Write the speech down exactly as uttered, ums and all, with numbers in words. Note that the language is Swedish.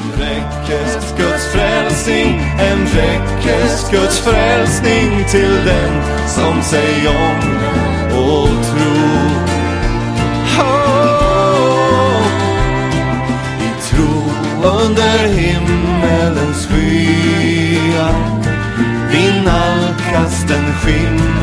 räckes Guds frälsning, en räckes Guds frälsning till den som sig ångrar och tror. Oh, i tro under himmelens skyar vi nalkas den skimmer